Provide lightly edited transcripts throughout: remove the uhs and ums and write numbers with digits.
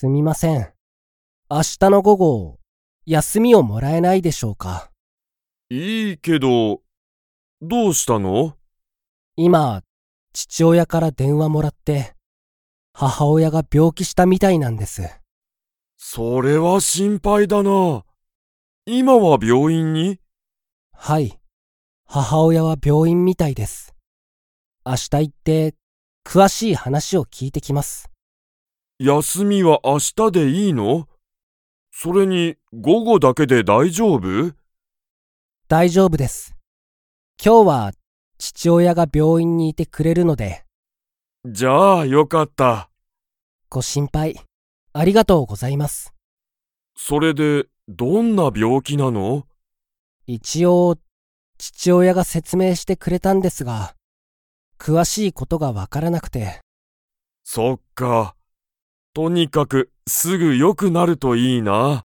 すみません。明日の午後、休みをもらえないでしょうか。 いいけど、どうしたの？ 今、父親から電話もらって、母親が病気したみたいなんです。 それは心配だな。今は病院に？ はい。母親は病院みたいです。明日行って、詳しい話を聞いてきます。 休みは明日でいいの？それに午後だけで大丈夫？ 大丈夫です。今日は父親が病院にいてくれるので。 じゃあよかった。 ご心配、ありがとうございます。 それでどんな病気なの？ 一応、父親が説明してくれたんですが、詳しいことがわからなくて。 そっか。とにかくすぐ良くなるといいな。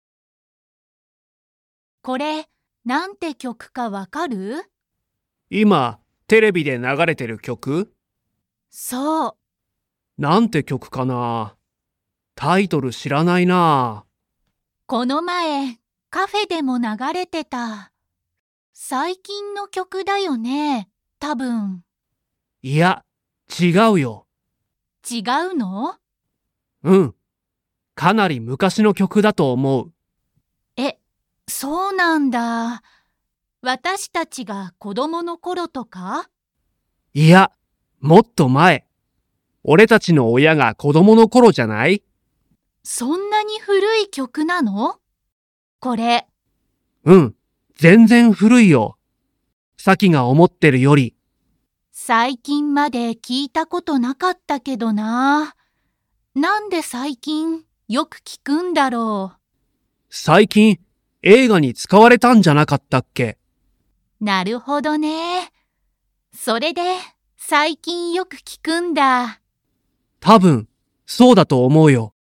これ、なんて曲かわかる？ 今、テレビで流れてる曲？ そう。 なんて曲かな？タイトル知らないな。 この前、カフェでも流れてた。最近の曲だよね、多分。 いや、違うよ。 違うの？ うん。かなり昔の曲だと思う。 え、そうなんだ。私たちが子供の頃とか？ いや、もっと前。俺たちの親が子供の頃じゃない？ そんなに古い曲なの？これ。 うん。全然古いよ。さきが思ってるより。 最近まで聞いたことなかったけどな。なんで最近よく聞くんだろう。 最近映画に使われたんじゃなかったっけ？ なるほどね。それで最近よく聞くんだ。 多分、そうだと思うよ。